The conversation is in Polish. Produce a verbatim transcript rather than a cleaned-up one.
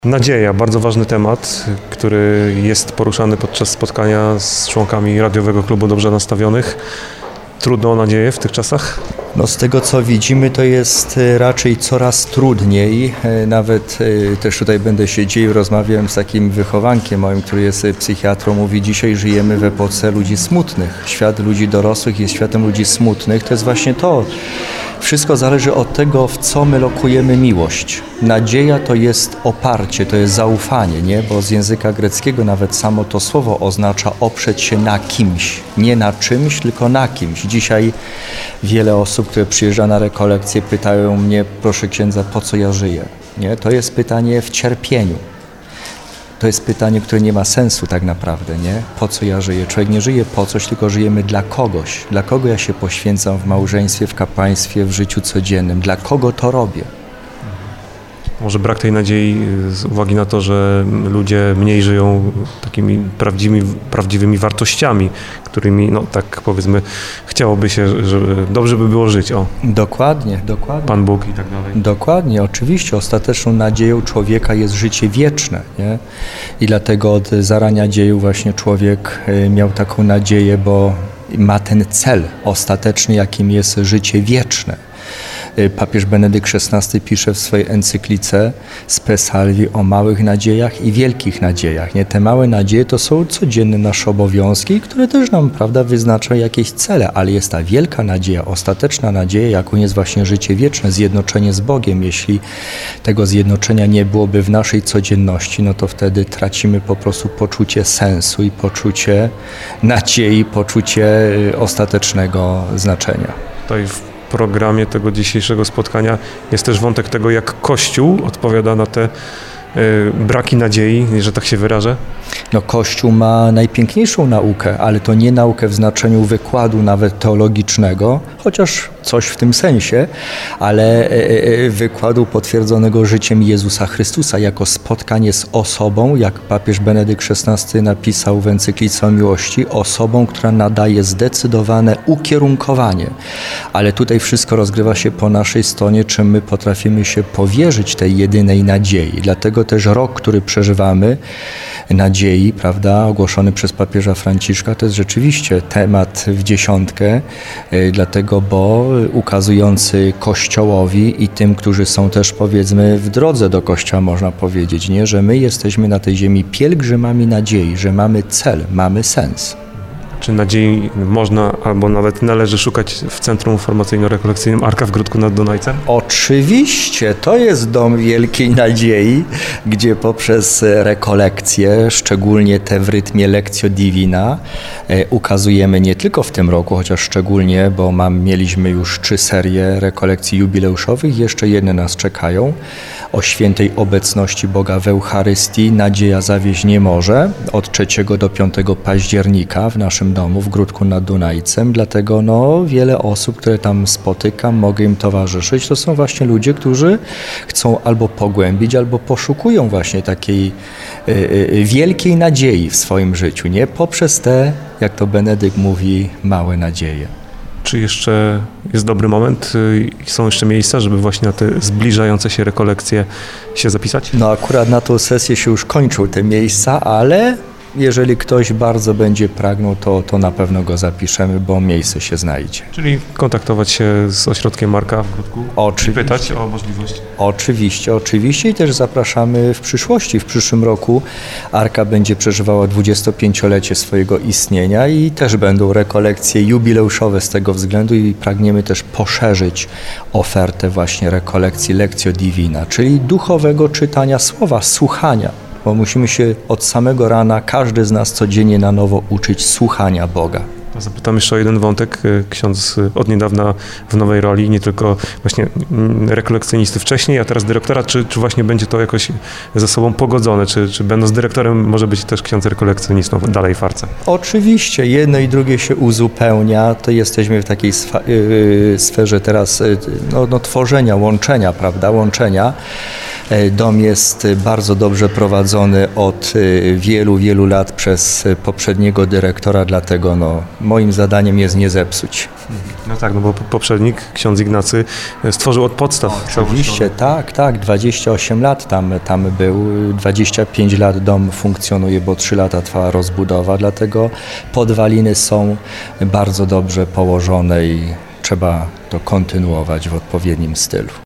Nadzieja, bardzo ważny temat, który jest poruszany podczas spotkania z członkami Radiowego Klubu Dobrze Nastawionych. Trudno o nadzieję w tych czasach? No z tego co widzimy, to jest raczej coraz trudniej. Nawet też tutaj będę się dzielił, rozmawiałem z takim wychowankiem moim, który jest psychiatrą, mówi: dzisiaj żyjemy w epoce ludzi smutnych. Świat ludzi dorosłych jest światem ludzi smutnych. To jest właśnie to. Wszystko zależy od tego, w co my lokujemy miłość. Nadzieja to jest oparcie, to jest zaufanie, nie? Bo z języka greckiego nawet samo to słowo oznacza oprzeć się na kimś. Nie na czymś, tylko na kimś. Dzisiaj wiele osób, które przyjeżdża na rekolekcje, pytają mnie: proszę księdza, po co ja żyję? Nie? To jest pytanie w cierpieniu. To jest pytanie, które nie ma sensu tak naprawdę, nie? Po co ja żyję? Człowiek nie żyje po coś, tylko żyjemy dla kogoś. Dla kogo ja się poświęcam w małżeństwie, w kapłaństwie, w życiu codziennym? Dla kogo to robię? Może brak tej nadziei z uwagi na to, że ludzie mniej żyją takimi prawdziwymi, prawdziwymi wartościami, którymi, no tak powiedzmy, chciałoby się, żeby dobrze by było żyć. O. Dokładnie, dokładnie. Pan Bóg i tak dalej. Dokładnie, oczywiście. Ostateczną nadzieją człowieka jest życie wieczne, nie? I dlatego od zarania dziejów właśnie człowiek miał taką nadzieję, bo ma ten cel ostateczny, jakim jest życie wieczne. Papież Benedykt szesnasty pisze w swojej encyklice Spe Salvi o małych nadziejach i wielkich nadziejach. Nie? Te małe nadzieje to są codzienne nasze obowiązki, które też nam, prawda, wyznaczają jakieś cele, ale jest ta wielka nadzieja, ostateczna nadzieja, jaką jest właśnie życie wieczne, zjednoczenie z Bogiem. Jeśli tego zjednoczenia nie byłoby w naszej codzienności, no to wtedy tracimy po prostu poczucie sensu i poczucie nadziei, poczucie ostatecznego znaczenia. Tutaj w programie tego dzisiejszego spotkania jest też wątek tego, jak Kościół odpowiada na te y, braki nadziei, że tak się wyrażę. No Kościół ma najpiękniejszą naukę, ale to nie naukę w znaczeniu wykładu nawet teologicznego, chociaż coś w tym sensie, ale wykładu potwierdzonego życiem Jezusa Chrystusa jako spotkanie z osobą, jak papież Benedykt szesnasty napisał w encyklice o miłości, osobą, która nadaje zdecydowane ukierunkowanie. Ale tutaj wszystko rozgrywa się po naszej stronie, czym my potrafimy się powierzyć tej jedynej nadziei. Dlatego też rok, który przeżywamy, nadziei, prawda, ogłoszony przez papieża Franciszka, to jest rzeczywiście temat w dziesiątkę, dlatego, bo ukazujący Kościołowi i tym, którzy są też, powiedzmy, w drodze do Kościoła, można powiedzieć, nie, że my jesteśmy na tej ziemi pielgrzymami nadziei, że mamy cel, mamy sens. Czy nadziei można albo nawet należy szukać w Centrum Formacyjno-Rekolekcyjnym Arka w Gródku nad Dunajcem? Oczywiście, to jest dom wielkiej nadziei, gdzie poprzez rekolekcje, szczególnie te w rytmie Lectio Divina, e, ukazujemy nie tylko w tym roku, chociaż szczególnie, bo mam, mieliśmy już trzy serie rekolekcji jubileuszowych, jeszcze jedne nas czekają, o świętej obecności Boga w Eucharystii. Nadzieja zawieść nie może, od trzeciego do piątego października w naszym domu w Gródku nad Dunajcem, dlatego no, wiele osób, które tam spotykam, mogę im towarzyszyć, to są właśnie ludzie, którzy chcą albo pogłębić, albo poszukują właśnie takiej y, y, wielkiej nadziei w swoim życiu, nie? Poprzez te, jak to Benedykt mówi, małe nadzieje. Czy jeszcze jest dobry moment i są jeszcze miejsca, żeby właśnie na te zbliżające się rekolekcje się zapisać? No akurat na tą sesję się już kończą te miejsca, ale jeżeli ktoś bardzo będzie pragnął, to, to na pewno go zapiszemy, bo miejsce się znajdzie. Czyli kontaktować się z ośrodkiem Marka w Gródku? Oczywiście. I pytać o możliwość? Oczywiście, oczywiście i też zapraszamy w przyszłości. W przyszłym roku Arka będzie przeżywała dwudziestopięciolecie swojego istnienia i też będą rekolekcje jubileuszowe z tego względu i pragniemy też poszerzyć ofertę właśnie rekolekcji Lectio Divina, czyli duchowego czytania słowa, słuchania. Bo musimy się od samego rana, każdy z nas codziennie na nowo uczyć słuchania Boga. Zapytam jeszcze o jeden wątek. Ksiądz od niedawna w nowej roli, nie tylko właśnie rekolekcjonisty wcześniej, a teraz dyrektora. Czy, czy właśnie będzie to jakoś ze sobą pogodzone? Czy, czy będąc dyrektorem może być też ksiądz rekolekcjonistą dalej w Arce? Oczywiście, jedno i drugie się uzupełnia. To jesteśmy w takiej sfa- yy, sferze teraz yy, no, no, tworzenia, łączenia, prawda, łączenia. Dom jest bardzo dobrze prowadzony od wielu, wielu lat przez poprzedniego dyrektora, dlatego no, moim zadaniem jest nie zepsuć. No tak, no bo poprzednik, ksiądz Ignacy, stworzył od podstaw. Oczywiście, tak, tak, dwadzieścia osiem lat tam, tam był, dwadzieścia pięć lat dom funkcjonuje, bo trzy lata trwała rozbudowa, dlatego podwaliny są bardzo dobrze położone i trzeba to kontynuować w odpowiednim stylu.